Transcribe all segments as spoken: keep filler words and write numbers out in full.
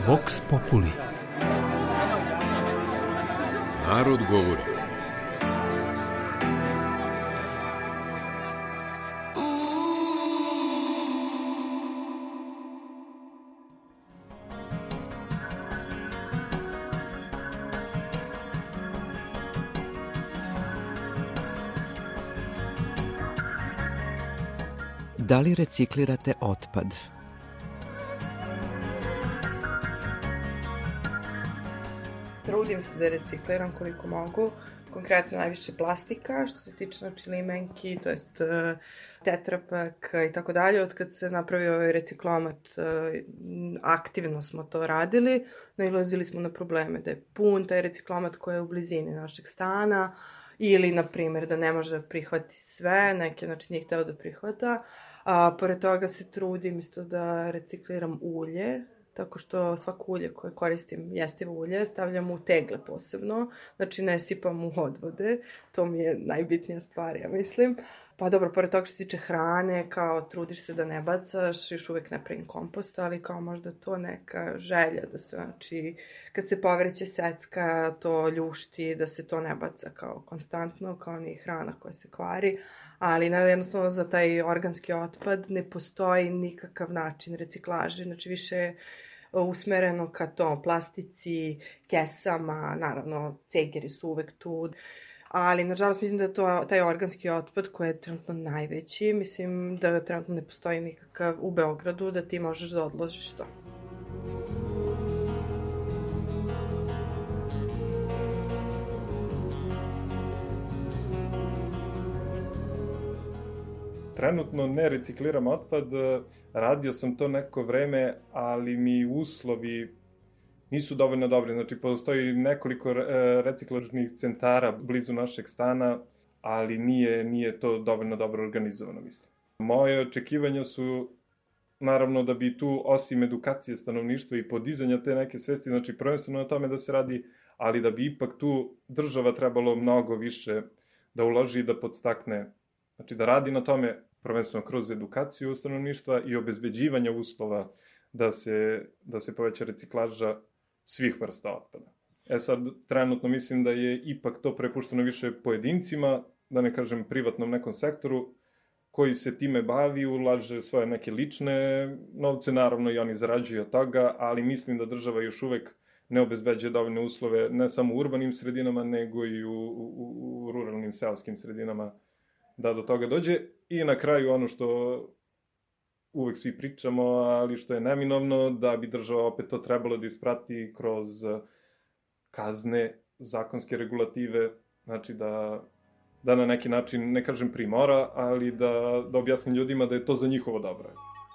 Vox Populi. Narod govori. Da li reciklirate otpad? Trudim se da recikliram koliko mogu, konkretno najviše plastika, što se tiče znači limenki, to jest tetrapak i tako dalje. Od kad se napravio ovaj reciklomat, aktivno smo to radili, nailazili smo na probleme da je pun taj reciklomat koji je u blizini našeg stana, ili, na primjer, da ne može da prihvati sve, neke, znači, nije hteo da prihvata. A, pored toga se trudim isto da recikliram ulje, tako što svako ulje koje koristim, jestivo ulje, stavljam u tegle posebno, znači ne sipam u odvode, to mi je najbitnija stvar, ja mislim. Pa dobro, pored toga što se tiče hrane, kao trudiš se da ne bacaš, još uvek ne pravim kompost, ali kao možda to neka želja da se, znači, kad se povrće secka, to ljušti, da se to ne baca kao konstantno, kao ni hrana koja se kvari, ali jednostavno za taj organski otpad ne postoji nikakav način reciklaže, znači više usmereno ka to plastici, kesama, naravno cegeri su uvek tu, ali nažalost mislim da je to taj organski otpad koji je trenutno najveći, mislim da trenutno ne postoji nikakav u Beogradu da ti možeš da odložiš to. Trenutno ne recikliram otpad, radio sam to neko vreme, ali mi uslovi nisu dovoljno dobri. Znači, postoji nekoliko reciklažnih centara blizu našeg stana, ali nije, nije to dovoljno dobro organizovano, mislim. Moje očekivanja su, naravno, da bi tu, osim edukacije stanovništva i podizanja te neke svesti, znači, prvenstveno na tome da se radi, ali da bi ipak tu država trebalo mnogo više da uloži i da podstakne. Znači, da radi na tome, prvenstveno kroz edukaciju stanovništva i obezbeđivanja uslova da se, da se poveća reciklaža svih vrsta otpada. E sad, trenutno mislim da je ipak to prepušteno više pojedincima, da ne kažem privatnom nekom sektoru, koji se time bavi, ulaže svoje neke lične novce, naravno i oni zarađuju od toga, ali mislim da država još uvek ne obezbeđuje dovoljne uslove, ne samo u urbanim sredinama, nego i u, u, u ruralnim seoskim sredinama, da do toga dođe. I na kraju ono što uvek svi pričamo, ali što je neminovno, da bi država opet to trebalo da isprati kroz kazne, zakonske regulative, znači da, da na neki način, ne kažem primora, ali da, da objasni ljudima da je to za njihovo dobro.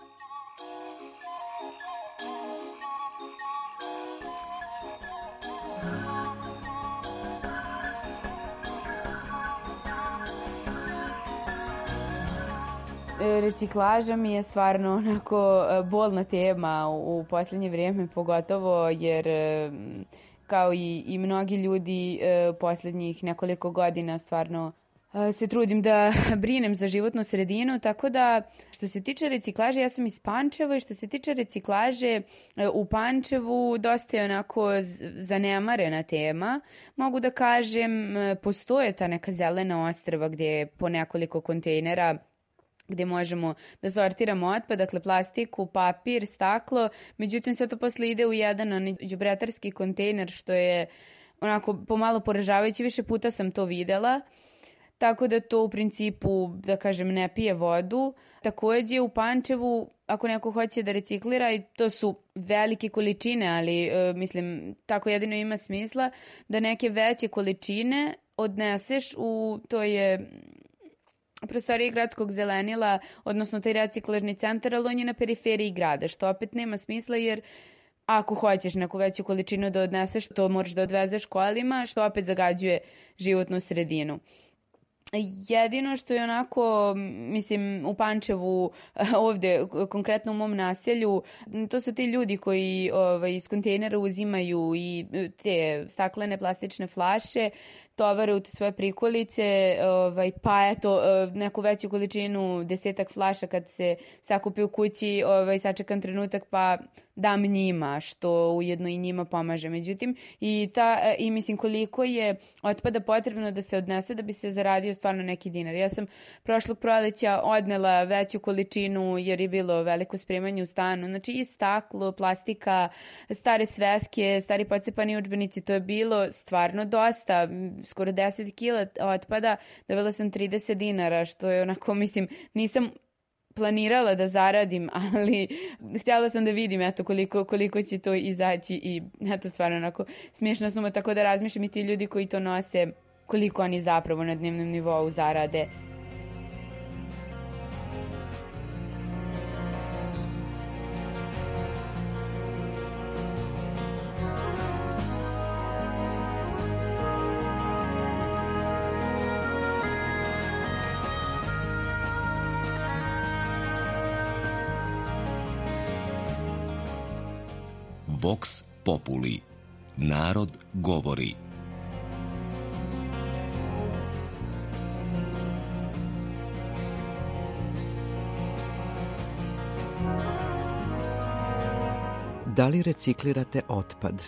Reciklaža mi je stvarno onako bolna tema u posljednje vrijeme, pogotovo jer kao i, i mnogi ljudi posljednjih nekoliko godina stvarno se trudim da brinem za životnu sredinu, tako da što se tiče reciklaže, ja sam iz Pančeva i što se tiče reciklaže u Pančevu dosta je onako zanemarena tema. Mogu da kažem, postoje ta neka zelena ostrva gdje je po nekoliko kontejnera gdje možemo da sortiramo otpad, dakle plastiku, papir, staklo, međutim sve to posle ide u jedan đubretarski kontejner, što je onako pomalo poražavajuće, više puta sam to videla, tako da to u principu, da kažem, ne pije vodu. Također u Pančevu, ako neko hoće da reciklira, i to su velike količine, ali e, mislim, tako jedino ima smisla, da neke veće količine odneseš u, to je prostorije gradskog zelenila, odnosno taj reciklažni centar, ali on je na periferiji grada, što opet nema smisla jer ako hoćeš neku veću količinu da odneseš, to moraš da odvezeš kolima, što opet zagađuje životnu sredinu. Jedino što je onako, mislim, u Pančevu, ovde, konkretno u mom naselju, to su ti ljudi koji ovaj, iz kontejnera uzimaju i te staklene plastične flaše, tovare u te svoje prikolice, ovaj, pa eto, neku veću količinu, desetak flaša kad se sakupi u kući, ovaj, sačekam trenutak pa dam njima, što ujedno i njima pomaže. Međutim, i, ta, i mislim koliko je otpada potrebno da se odnese da bi se zaradio stvarno neki dinar. Ja sam prošlog proleća odnela veću količinu jer je bilo veliko spremanje u stanu. Znači i staklo, plastika, stare sveske, stari pocepani udžbenici, to je bilo stvarno dosta, skoro deset kila otpada, dobila sam trideset dinara, što je onako, mislim, nisam planirala da zaradim, ali htjela sam da vidim eto koliko, koliko će to izaći i eto stvarno onako smiješna suma, tako da razmišljam i ti ljudi koji to nose, koliko oni zapravo na dnevnom nivou zarade. Vox Populi. Narod govori. Da li reciklirate otpad?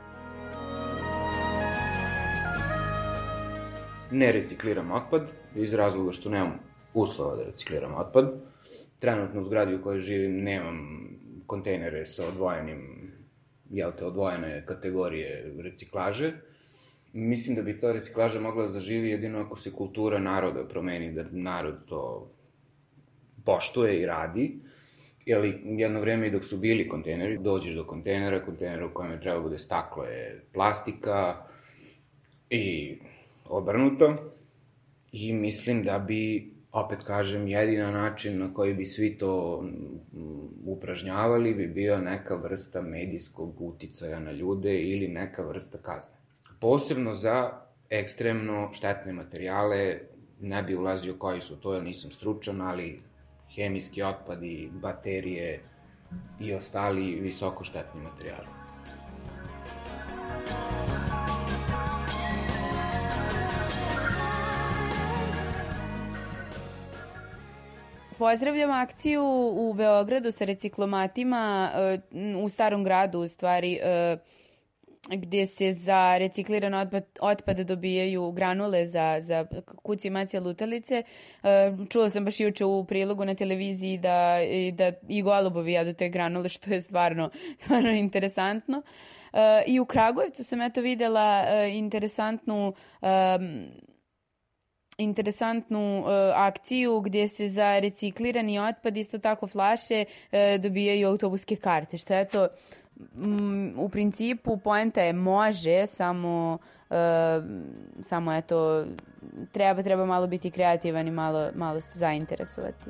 Ne recikliram otpad iz razloga što nemam uslova da recikliram otpad. Trenutno u zgradi u kojoj živim nemam kontejnere sa odvojenim, jel te, odvojene kategorije reciklaže. Mislim da bi ta reciklaža mogla da zaživi jedino ako se kultura naroda promeni, da narod to poštuje i radi. Jer jedno vreme i dok su bili kontejneri, dođeš do kontejnera, kontejnera u kojem je treba bude staklo je plastika i obrnuto. I mislim da bi, opet kažem, jedina način na koji bi svi to upražnjavali bi bio neka vrsta medijskog uticaja na ljude ili neka vrsta kazne. Posebno za ekstremno štetne materijale, ne bi ulazio koji su to, jer nisam stručan, ali hemijski otpadi, baterije i ostali visoko štetni materijali. Pozdravljam akciju u Beogradu sa reciklomatima u Starom gradu, u stvari, gdje se za recikliran otpad, otpad dobijaju granule za, za kuci, macije, lutalice. Čula sam baš juče u prilogu na televiziji da, da i golubovi jadu te granule, što je stvarno, stvarno interesantno. I u Kragujevcu sam eto vidjela interesantnu interesantnu uh, akciju gdje se za reciklirani otpad, isto tako flaše, uh, dobijaju autobuske karte, što je to um, u principu poenta je može, samo uh, samo eto treba, treba malo biti kreativan i malo, malo se zainteresovati.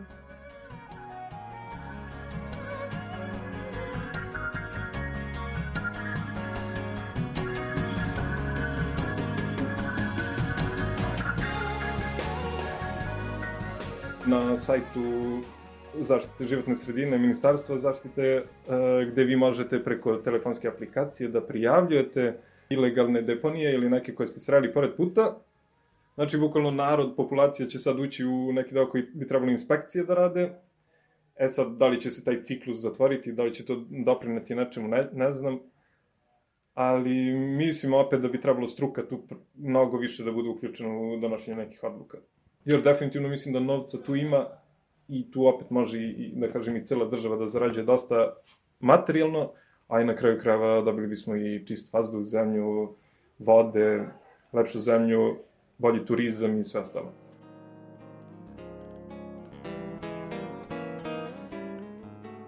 Na sajtu zaštite životne sredine, Ministarstva zaštite, gde vi možete preko telefonske aplikacije da prijavljujete ilegalne deponije ili neke koje ste sreli pored puta. Znači, bukvalno narod, populacija će sad ući u neki deo koji bi trebali inspekcije da rade. E sad, da li će se taj ciklus zatvoriti, da li će to doprineti nečemu, ne, ne znam. Ali mislim opet da bi trebalo struka tu mnogo više da bude uključena u donošenje nekih odluka. Jer definitivno mislim da novca tu ima i tu opet može i, da kažem, i cela država da zarađuje dosta materijalno, a i na kraju krajeva dobili bismo i čist vazduh, zemlju, vode, lepšu zemlju, bolji turizam i sve ostalo.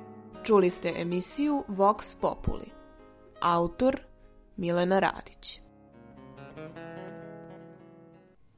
Čuli ste emisiju Vox Populi. Autor Milena Radić.